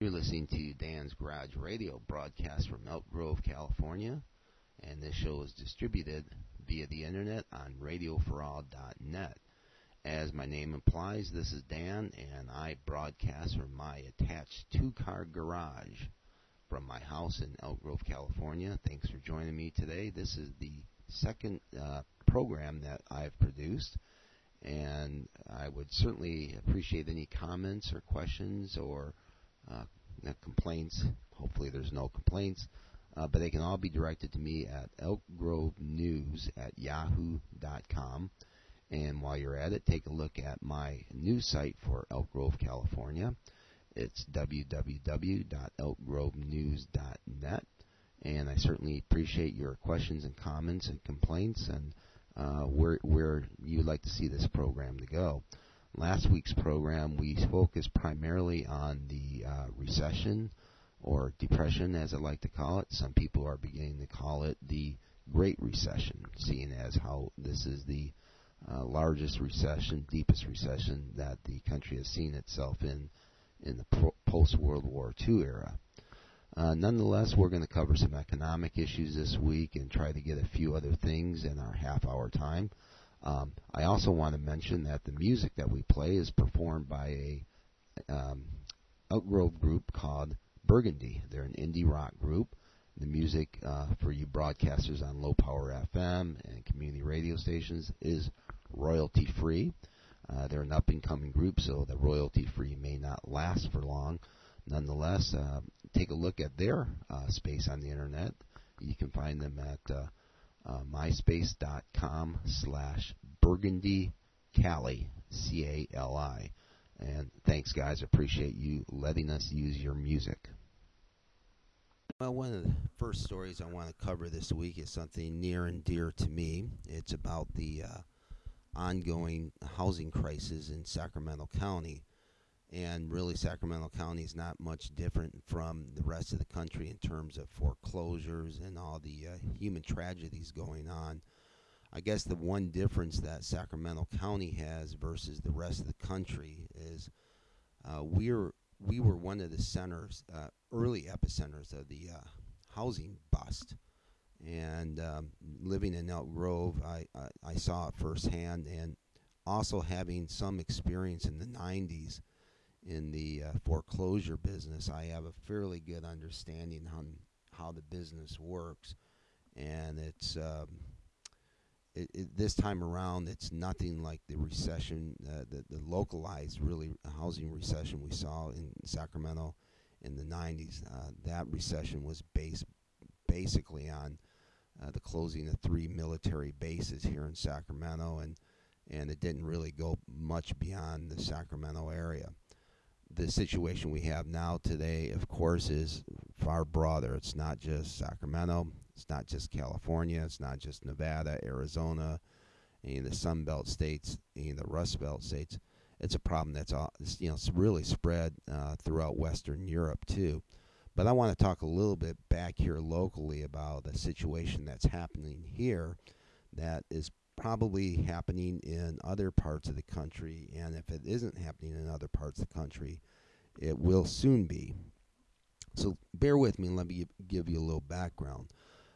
You're listening to Dan's Garage Radio, broadcast from Elk Grove, California, and this show is distributed via the internet on radioforall.net. As my name implies, this is Dan, and I broadcast from my attached two-car garage from my house in Elk Grove, California. Thanks for joining me today. This is the second program that I've produced, and I would certainly appreciate any comments or questions or complaints. Hopefully there's no complaints, but they can all be directed to me at elkgrovenews@yahoo.com. And while you're at it, take a look at my news site for Elk Grove, California. It's www.elkgrovenews.net. And I certainly appreciate your questions and comments and complaints and where you'd like to see this program to go. Last week's program, we focused primarily on the recession or depression, as I like to call it. Some people are beginning to call it the Great Recession, seeing as how this is the largest recession, deepest recession that the country has seen itself in the post-World War II era. Nonetheless, we're going to cover some economic issues this week and try to get a few other things in our half-hour time. I also want to mention that the music that we play is performed by a Elk Grove group called Burgundy. They're an indie rock group. The music for you broadcasters on Low Power FM and community radio stations is royalty-free. They're an up-and-coming group, so the royalty-free may not last for long. Nonetheless, take a look at their space on the internet. You can find them at myspace.com/BurgundyCali, C-A-L-I. And thanks, guys. Appreciate you letting us use your music. Well, one of the first stories I want to cover this week is something near and dear to me. It's about the ongoing housing crisis in Sacramento County. And really, Sacramento County is not much different from the rest of the country in terms of foreclosures and all the human tragedies going on. I guess the one difference that Sacramento County has versus the rest of the country is we were one of the centers, early epicenters of the housing bust. And living in Elk Grove, I saw it firsthand, and also having some experience in the 90s in the foreclosure business, I have a fairly good understanding on how the business works. And it's this time around, it's nothing like the recession, the localized really housing recession we saw in Sacramento in the 90s. That recession was based basically on the closing of 3 military bases here in Sacramento, and it didn't really go much beyond the Sacramento area. The situation we have now today, of course, is far broader. It's not just Sacramento. It's not just California. It's not just Nevada, Arizona, and the Sun Belt states, and the Rust Belt states. It's a problem that's it's really spread throughout Western Europe too. But I want to talk a little bit back here locally about the situation that's happening here that is probably happening in other parts of the country, and if it isn't happening in other parts of the country, it will soon be. So bear with me and let me give you a little background.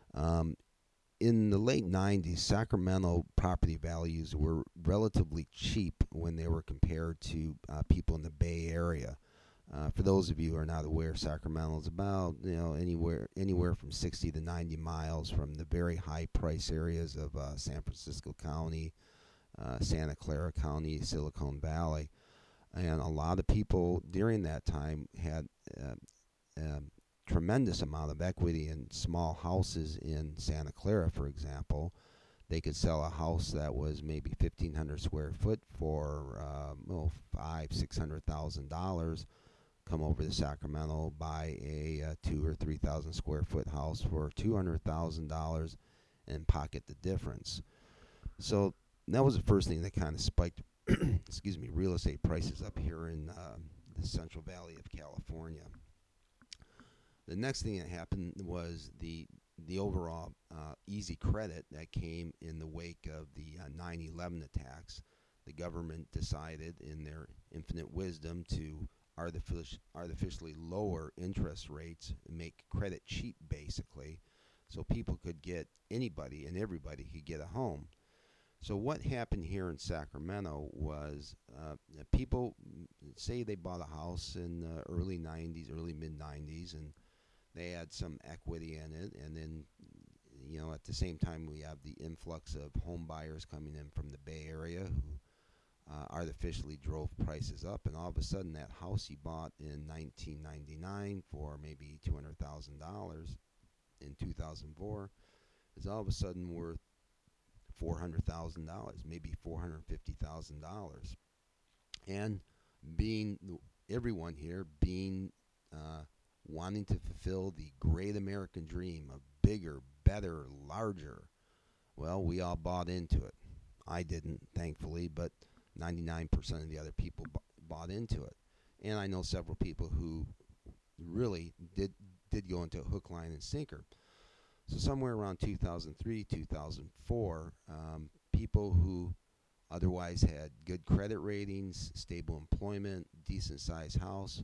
In the late 90s, Sacramento property values were relatively cheap when they were compared to people in the Bay Area. For those of you who are not aware, Sacramento is about anywhere from 60 to 90 miles from the very high price areas of San Francisco County, Santa Clara County, Silicon Valley, and a lot of people during that time had tremendous amount of equity in small houses in Santa Clara, for example. They could sell a house that was maybe 1,500 square foot for $500,000-$600,000. Come over to Sacramento, buy a 2,000 or 3,000 square foot house for $200,000 and pocket the difference. So that was the first thing that kind of spiked, real estate prices up here in the Central Valley of California. The next thing that happened was the overall easy credit that came in the wake of the 9/11 attacks. The government decided, in their infinite wisdom, to artificially lower interest rates and make credit cheap, basically, so people could get anybody and everybody could get a home. So what happened here in Sacramento was people say they bought a house in the early 90s, early mid 90s, and they had some equity in it, and then at the same time we have the influx of home buyers coming in from the Bay Area who artificially drove prices up, and all of a sudden that house he bought in 1999 for maybe $200,000 in 2004 is all of a sudden worth $400,000, maybe $450,000, and being everyone here being wanting to fulfill the great American dream of bigger, better, larger. Well, we all bought into it. I didn't, thankfully, but 99% of the other people bought into it. And I know several people who really did go into hook, line, and sinker. So somewhere around 2003, 2004, people who otherwise had good credit ratings, stable employment, decent sized house,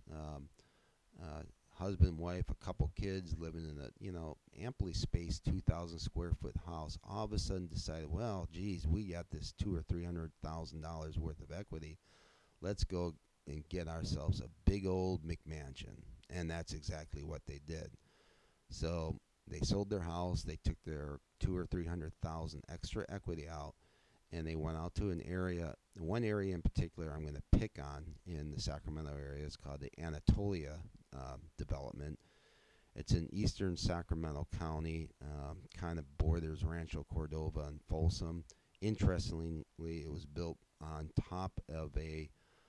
husband, wife, a couple kids living in a amply spaced 2,000 square foot house, all of a sudden decided, well, geez, we got this $200,000 or $300,000 worth of equity. Let's go and get ourselves a big old McMansion, and that's exactly what they did. So they sold their house, they took their 200,000 or 300,000 extra equity out, and they went out to an area. One area in particular I'm going to pick on in the Sacramento area is called the Anatolia development. It's in eastern Sacramento County, kind of borders Rancho Cordova and Folsom. Interestingly, it was built on top of a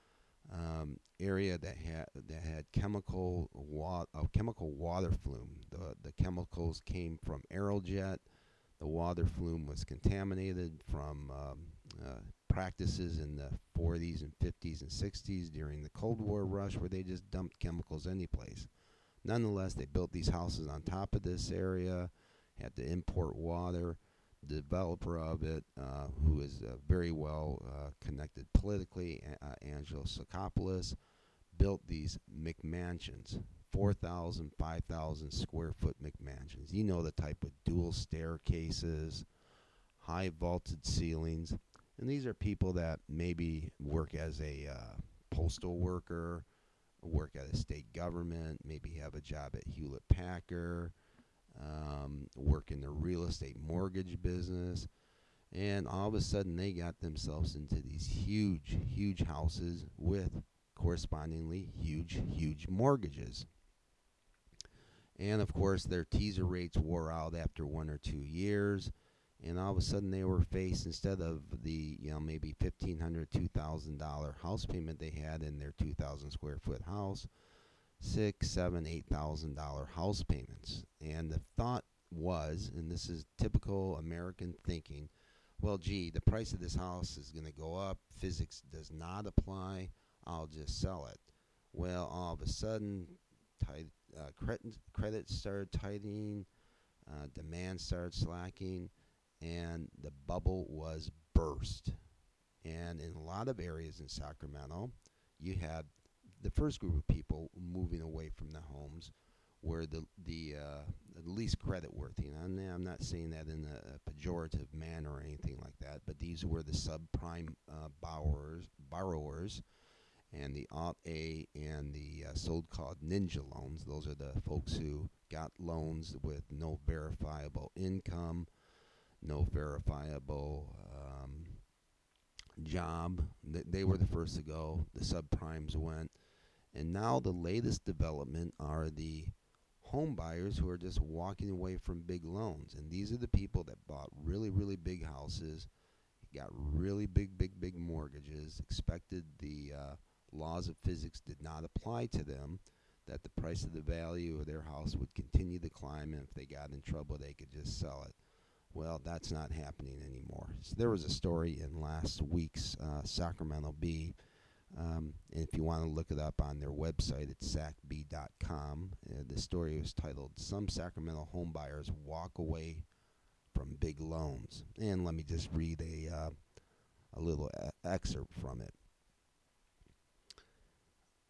area that had chemical water flume. The chemicals came from Aerojet. The water flume was contaminated from practices in the 40s and 50s and 60s during the Cold War rush, where they just dumped chemicals anyplace. Nonetheless, they built these houses on top of this area, had to import water. The developer of it, who is very well connected politically, Angelo Sakopoulos, built these McMansions, 4,000, 5,000 square foot McMansions. You know the type with dual staircases, high vaulted ceilings. And these are people that maybe work as a postal worker, work at a state government, maybe have a job at Hewlett Packard, work in the real estate mortgage business. And all of a sudden they got themselves into these huge, huge houses with correspondingly huge, huge mortgages. And of course, their teaser rates wore out after 1 or 2 years. And all of a sudden, they were faced, instead of the maybe $1,500, $2,000 house payment they had in their 2,000 square foot house, $6,000, $7,000, $8,000 house payments. And the thought was, and this is typical American thinking, well, gee, the price of this house is going to go up. Physics does not apply. I'll just sell it. Well, all of a sudden, credit started tightening, demand started slacking, and the bubble was burst. And in a lot of areas in Sacramento, you had the first group of people moving away from the homes were the least credit worthy. And I'm not saying that in a pejorative manner or anything like that, but these were the subprime borrowers, and the Alt A and the so-called ninja loans. Those are the folks who got loans with no verifiable income, no verifiable job. They were the first to go. The subprimes went. And now the latest development are the home buyers who are just walking away from big loans. And these are the people that bought really, really big houses, got really big mortgages, expected the laws of physics did not apply to them, that the price of the value of their house would continue to climb, and if they got in trouble, they could just sell it. Well, that's not happening anymore. So there was a story in last week's Sacramento Bee. And if you want to look it up on their website, it's sacbee.com. The story was titled, "Some Sacramento Homebuyers Walk Away from Big Loans." And let me just read a little excerpt from it.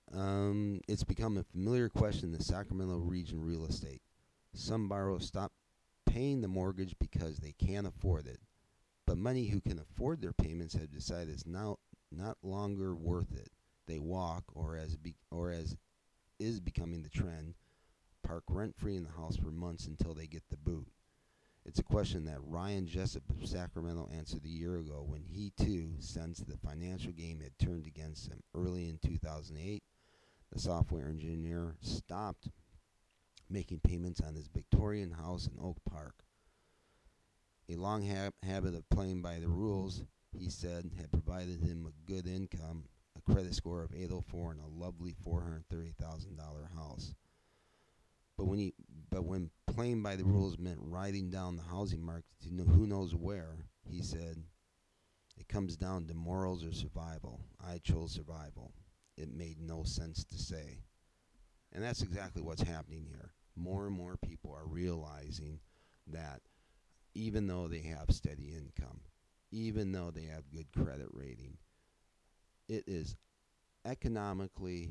It's become a familiar question in the Sacramento region real estate. Some borrowers stop paying the mortgage because they can't afford it, but many who can afford their payments have decided it's now not longer worth it. They walk, or as is becoming the trend, park rent-free in the house for months until they get the boot. It's a question that Ryan Jessup of Sacramento answered a year ago when he too sensed the financial game had turned against him. Early in 2008, the software engineer stopped making payments on his Victorian house in Oak Park. A long habit of playing by the rules, he said, had provided him a good income, a credit score of 804, and a lovely $430,000 house. But when playing by the rules meant riding down the housing market to who knows where, he said, it comes down to morals or survival. I chose survival. It made no sense to say. And that's exactly what's happening here. More and more people are realizing that even though they have steady income, even though they have good credit rating, it is economically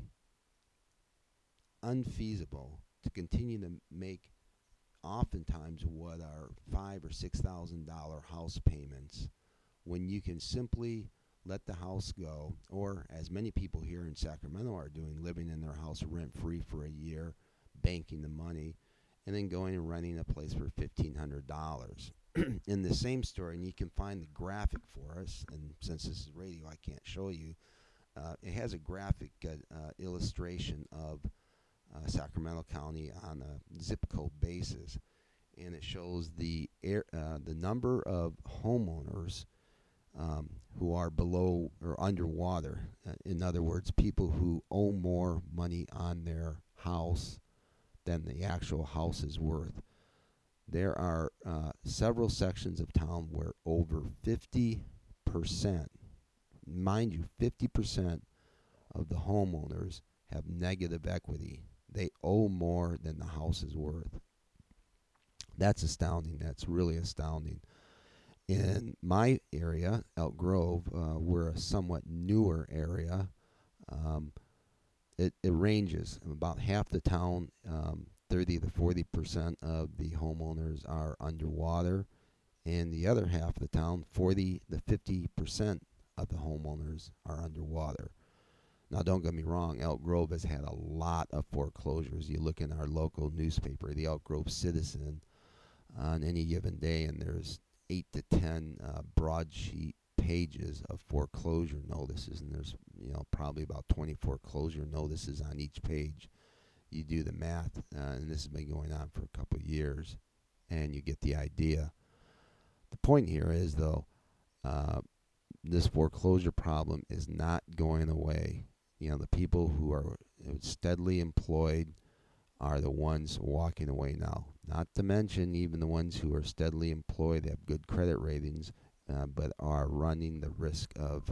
unfeasible to continue to make oftentimes what are $5,000 or $6,000 house payments when you can simply let the house go, or as many people here in Sacramento are doing, living in their house rent free for a year, banking the money, and then going and renting a place for $1,500. In the same story, and you can find the graphic for us, and since this is radio, I can't show you. It has a graphic illustration of Sacramento County on a zip code basis, and it shows the number of homeowners who are below or underwater. In other words, people who owe more money on their house than the actual house is worth. There are several sections of town where over 50%, mind you, 50% of the homeowners have negative equity. They owe more than the house is worth. That's astounding. That's really astounding. In my area, Elk Grove, we're a somewhat newer area. Um, it ranges. About half the town, 30 to 40% of the homeowners are underwater, and the other half of the town, 40 to 50% of the homeowners are underwater. Now, don't get me wrong, Elk Grove has had a lot of foreclosures. You look in our local newspaper, the Elk Grove Citizen, on any given day, and there's 8 to 10 broadsheet pages of foreclosure notices, and there's probably about 20 foreclosure notices on each page. You do the math, and this has been going on for a couple of years, and you get the idea. The point here is, though, this foreclosure problem is not going away. The people who are steadily employed are the ones walking away now. Not to mention even the ones who are steadily employed, have good credit ratings, but are running the risk of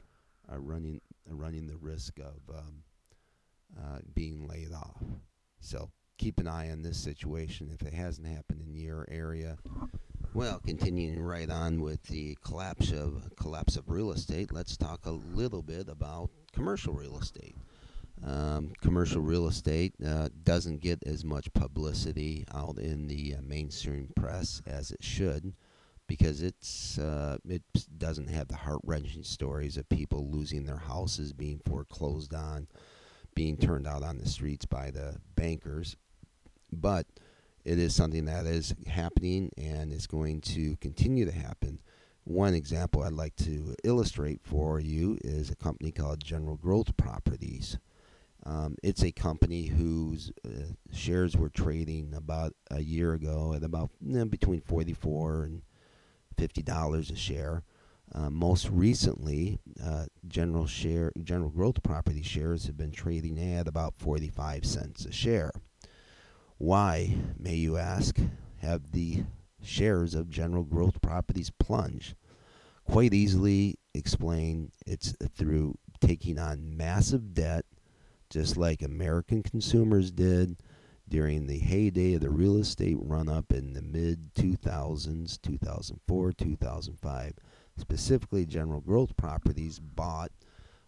being laid off. So keep an eye on this situation if it hasn't happened in your area. Well, continuing right on with the collapse of real estate, let's talk a little bit about commercial real estate. Commercial real estate doesn't get as much publicity out in the mainstream press as it should, because it doesn't have the heart-wrenching stories of people losing their houses, being foreclosed on, being turned out on the streets by the bankers. But it is something that is happening and is going to continue to happen. One example I'd like to illustrate for you is a company called General Growth Properties. It's a company whose shares were trading about a year ago at about between $44 and $50 a share. Most recently, General Growth Property shares have been trading at about 45 cents a share. Why, may you ask, have the shares of General Growth Properties plunged? Quite easily explained. It's through taking on massive debt, just like American consumers did during the heyday of the real estate run-up in the mid-2000s, 2004, 2005. Specifically, General Growth Properties bought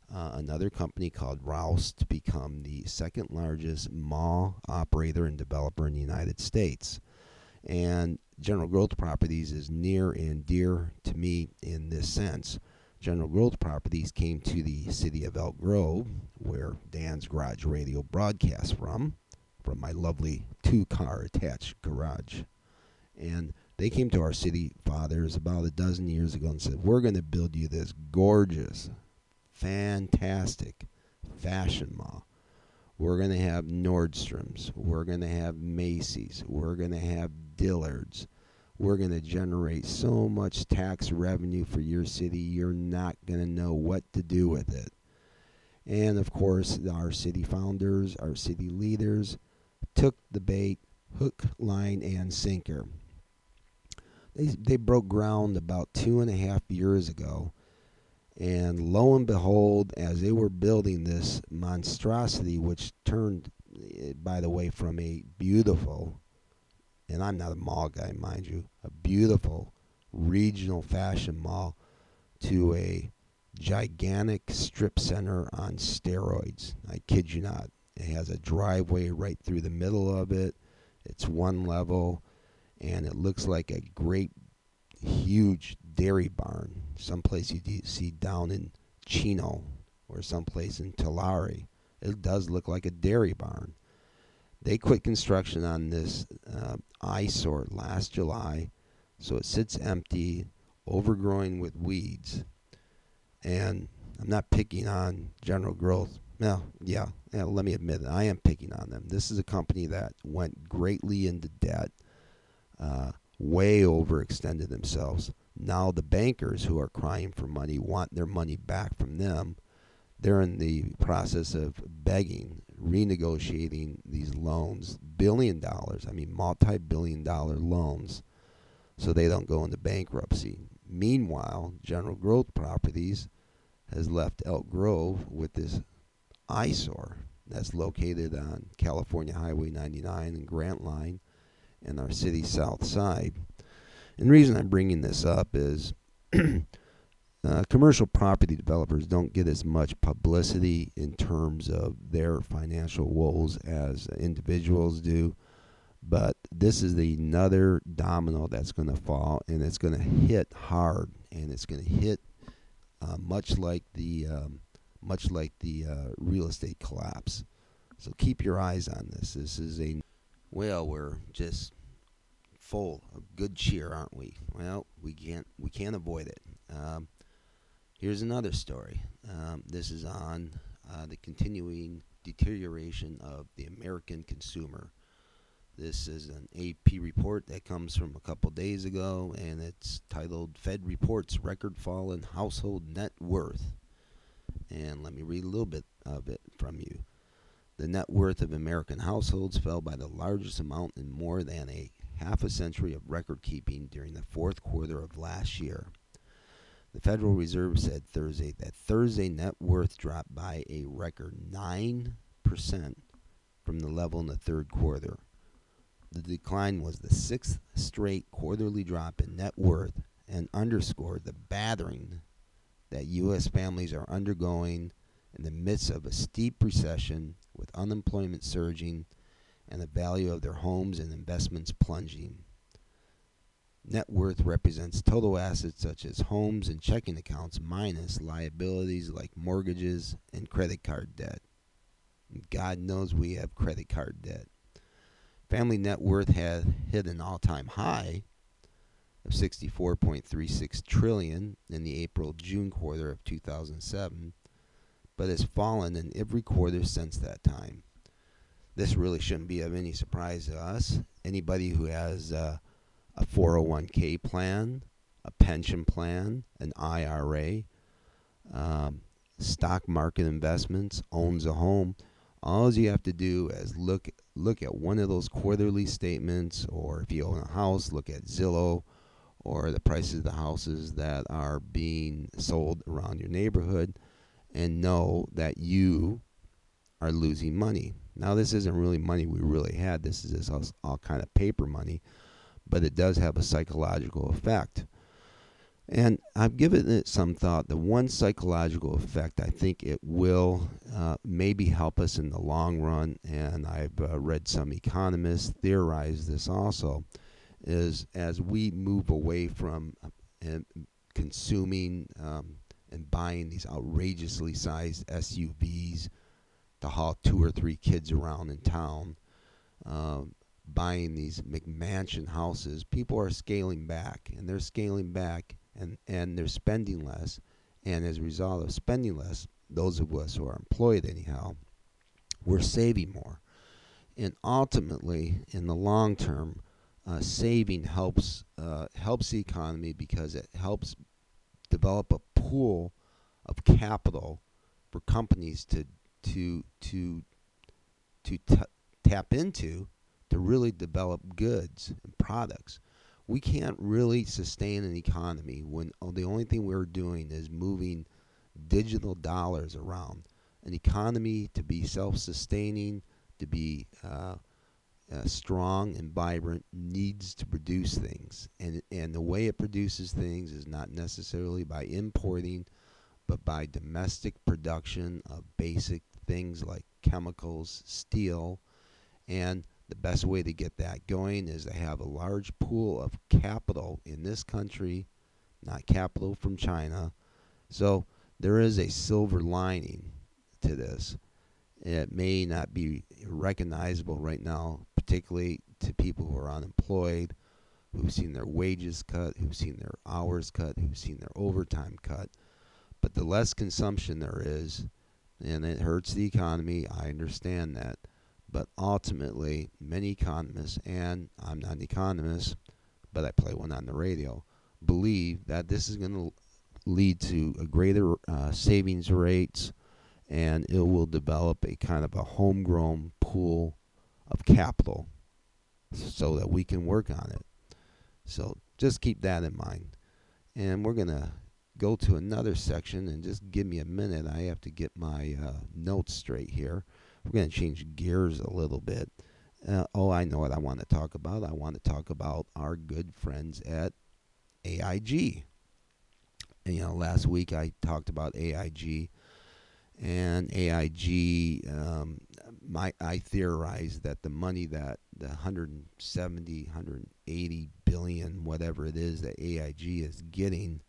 another company called Rouse to become the second largest mall operator and developer in the United States. And General Growth Properties is near and dear to me in this sense. General Growth Properties came to the city of Elk Grove, where Dan's Garage Radio broadcasts from my lovely 2-car attached garage. And they came to our city fathers about a dozen years ago and said, we're going to build you this gorgeous, fantastic fashion mall. We're going to have Nordstrom's. We're going to have Macy's. We're going to have Dillard's. We're going to generate so much tax revenue for your city, you're not going to know what to do with it. And of course, our city founders, our city leaders took the bait, hook, line, and sinker. They broke ground about 2.5 years ago. And lo and behold, as they were building this monstrosity, which turned, by the way, from a beautiful, and I'm not a mall guy, mind you, a beautiful regional fashion mall to a gigantic strip center on steroids. I kid you not. It has a driveway right through the middle of it. It's one level, and it looks like a great, huge dairy barn. Someplace you see down in Chino or someplace in Tulare. It does look like a dairy barn. They quit construction on this eyesore last July, so it sits empty, overgrowing with weeds. And I'm not picking on General Growth. Well, yeah, let me admit it. I am picking on them. This is a company that went greatly into debt, way overextended themselves. Now the bankers who are crying for money want their money back from them. They're in the process of begging, renegotiating these loans, multi-billion-dollar loans, so they don't go into bankruptcy. Meanwhile, General Growth Properties has left Elk Grove with this eyesore that's located on California Highway 99 and Grant Line in our city's south side. And the reason I'm bringing this up is commercial property developers don't get as much publicity in terms of their financial woes as individuals do. But this is another domino that's going to fall, and it's going to hit hard, and it's going to hit much like the real estate collapse. So keep your eyes on this. We're just full of good cheer, aren't we? Well, we can't avoid it. Here's another story. This is on the continuing deterioration of the American consumer. This is an AP report that comes from a couple days ago, and it's titled Fed Reports Record Fall in Household Net Worth. And let me read a little bit of it from you. The net worth of American households fell by the largest amount in more than a half a century of record keeping during the fourth quarter of last year. The Federal Reserve said Thursday that Thursday net worth dropped by a record 9% from the level in the third quarter. The decline was the sixth straight quarterly drop in net worth and underscored the battering that U.S. families are undergoing in the midst of a steep recession, with unemployment surging and the value of their homes and investments plunging. Net worth represents total assets such as homes and checking accounts minus liabilities like mortgages and credit card debt. God knows we have credit card debt. Family net worth had hit an all-time high of $64.36 trillion in the April-June quarter of 2007, but has fallen in every quarter since that time. This really shouldn't be of any surprise to us. Anybody who has a 401k plan, a pension plan, an IRA, stock market investments, owns a home, all you have to do is look at one of those quarterly statements, or if you own a house, look at Zillow or the prices of the houses that are being sold around your neighborhood, and know that you are losing money. Now, this isn't really money we really had. This is all kind of paper money, but it does have a psychological effect. And I've given it some thought. The one psychological effect, I think it will maybe help us in the long run, and I've read some economists theorize this also, is as we move away from consuming and buying these outrageously sized SUVs to haul 2 or 3 kids around in town, um, buying these McMansion houses, people are scaling back, and they're scaling back, and they're spending less, and as a result of spending less, those of us who are employed anyhow, we're saving more, and ultimately, in the long term, saving helps the economy because it helps develop a pool of capital for companies to to t- tap into to really develop goods and products. We can't really sustain an economy when the only thing we're doing is moving digital dollars around. An economy to be self sustaining, to be strong and vibrant, needs to produce things. And the way it produces things is not necessarily by importing, but by domestic production of basic things like chemicals, steel, and the best way to get that going is to have a large pool of capital in this country, not capital from China. So there is a silver lining to this. It may not be recognizable right now, particularly to people who are unemployed, who've seen their wages cut, who've seen their hours cut, who've seen their overtime cut. But the less consumption there is, and it hurts the economy, I understand that. But ultimately, many economists, and I'm not an economist, but I play one on the radio, believe that this is going to lead to a greater savings rates, and it will develop a kind of a homegrown pool of capital so that we can work on it. So just keep that in mind. And we're going to go to another section, and just give me a minute. I have to get my notes straight here. We're going to change gears a little bit. I know what I want to talk about. I want to talk about our good friends at AIG. And, last week I talked about AIG, and AIG. I theorized that the money, that the 170, 180 billion, whatever it is that AIG is getting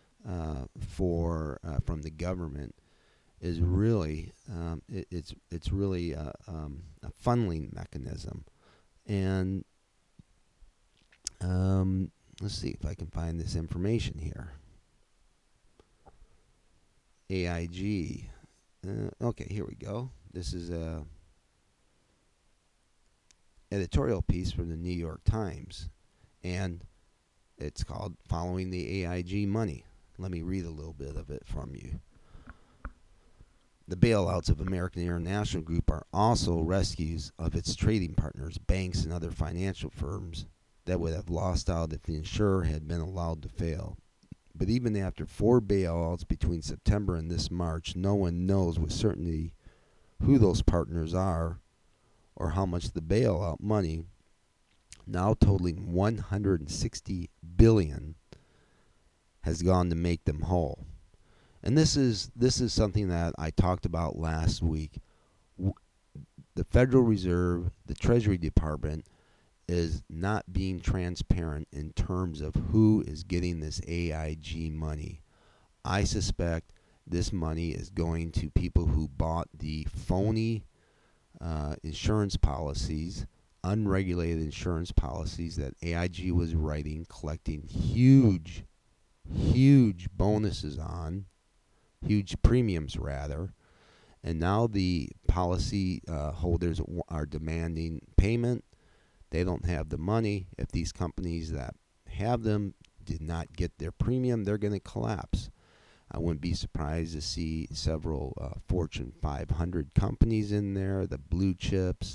from the government, is really it's really a funneling mechanism. And let's see if I can find this information here. AIG. Okay, here we go. This is a editorial piece from the New York Times, and it's called "Following the AIG Money." Let me read a little bit of it from you. The bailouts of American International Group are also rescues of its trading partners, banks, and other financial firms that would have lost out if the insurer had been allowed to fail. But even after 4 bailouts between September and this March, no one knows with certainty who those partners are or how much the bailout money, now totaling $160 billion, has gone to make them whole. And this is something that I talked about last week. The Federal Reserve, the Treasury Department, is not being transparent in terms of who is getting this AIG money. I suspect this money is going to people who bought the phony insurance policies, unregulated insurance policies that AIG was writing, collecting huge bonuses on, huge premiums rather, and now the policy holders are demanding payment. They don't have the money. If these companies that have them did not get their premium, they're going to collapse. I wouldn't be surprised to see several Fortune 500 companies in there, the blue chips,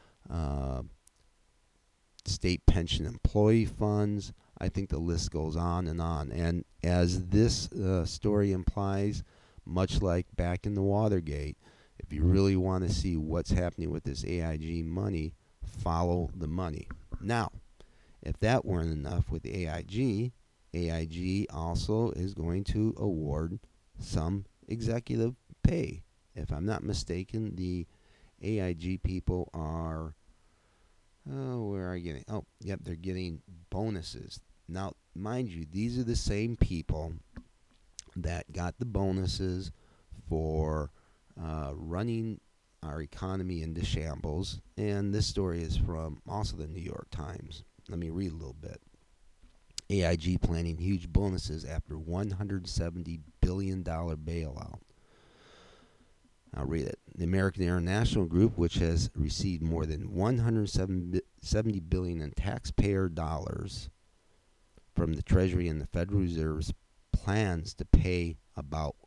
state pension employee funds. I think the list goes on and on. And as this story implies, much like back in the Watergate, if you really want to see what's happening with this AIG money, follow the money. Now, if that weren't enough with AIG, AIG also is going to award some executive pay. If I'm not mistaken, the AIG people are, where are you getting? Oh, yep, they're getting bonuses. Now, mind you, these are the same people that got the bonuses for running our economy into shambles. And this story is from also the New York Times. Let me read a little bit. AIG planning huge bonuses after $170 billion bailout. I'll read it. The American International Group, which has received more than $170 billion in taxpayer dollars from the Treasury and the Federal Reserve, plans to pay about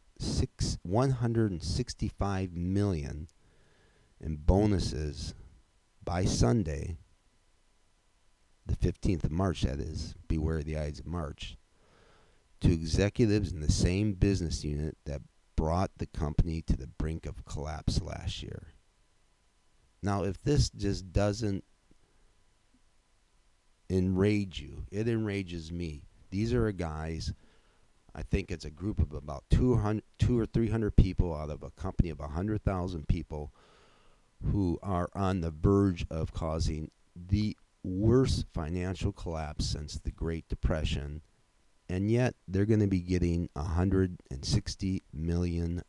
$165 million in bonuses by Sunday, the 15th of March, that is, beware the Ides of March, to executives in the same business unit that brought the company to the brink of collapse last year. Now, if this just doesn't enrage you, it enrages me. These are guys, I think it's a group of about 200 or 300 people out of a company of 100,000 people who are on the verge of causing the worst financial collapse since the Great Depression, and yet they're going to be getting $160 million.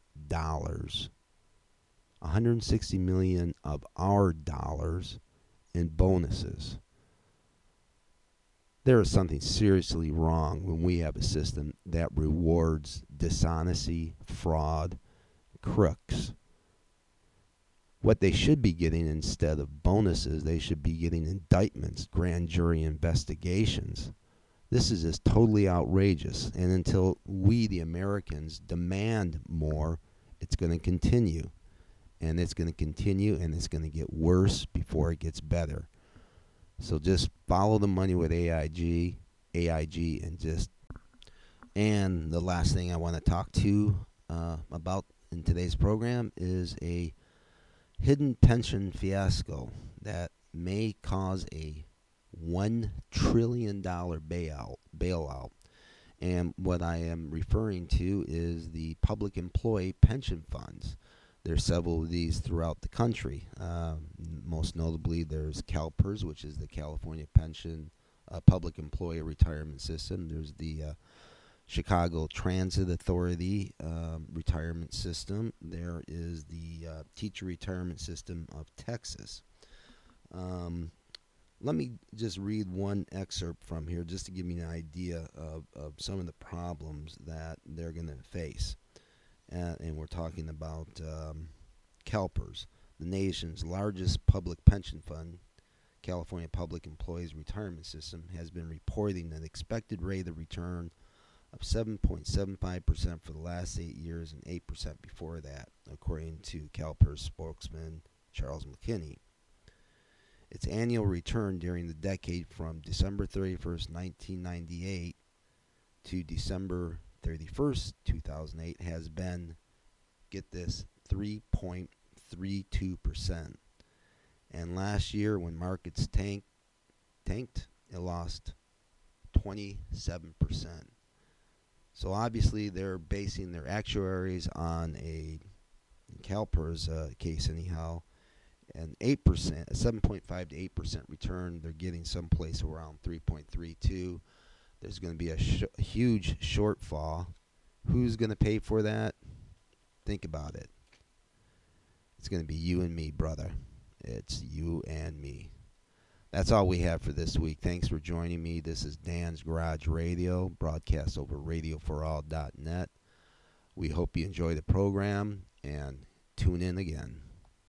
$160 million of our dollars in bonuses. There is something seriously wrong when we have a system that rewards dishonesty, fraud, crooks. What they should be getting instead of bonuses, they should be getting indictments, grand jury investigations. This is just totally outrageous. And until we, the Americans, demand more, it's going to continue. And it's going to continue, and it's going to get worse before it gets better. So just follow the money with AIG, and the last thing I want to talk to about in today's program is a hidden pension fiasco that may cause a $1 trillion bailout. And what I am referring to is the public employee pension funds. There's several of these throughout the country. Most notably, there's CalPERS, which is the California Pension Public Employee Retirement System. There's the Chicago Transit Authority retirement system. There is the Teacher Retirement System of Texas. Let me just read one excerpt from here just to give me an idea of some of the problems that they're going to face. And we're talking about CalPERS, the nation's largest public pension fund. California Public Employees Retirement System has been reporting an expected rate of return of 7.75% for the last 8 years and 8% before that, according to CalPERS spokesman Charles McKinney. Its annual return during the decade from December 31st, 1998 to December 31st, 2008 has been, get this, 3.32%. And last year when markets tanked, it lost 27%. So obviously they're basing their actuaries on a CalPERS case anyhow, an 8%, a 7.5 to 8% return. They're getting someplace around 3.32. There's going to be a huge shortfall. Who's going to pay for that? Think about it. It's going to be you and me, brother. It's you and me. That's all we have for this week. Thanks for joining me. This is Dan's Garage Radio, broadcast over radioforall.net. We hope you enjoy the program and tune in again.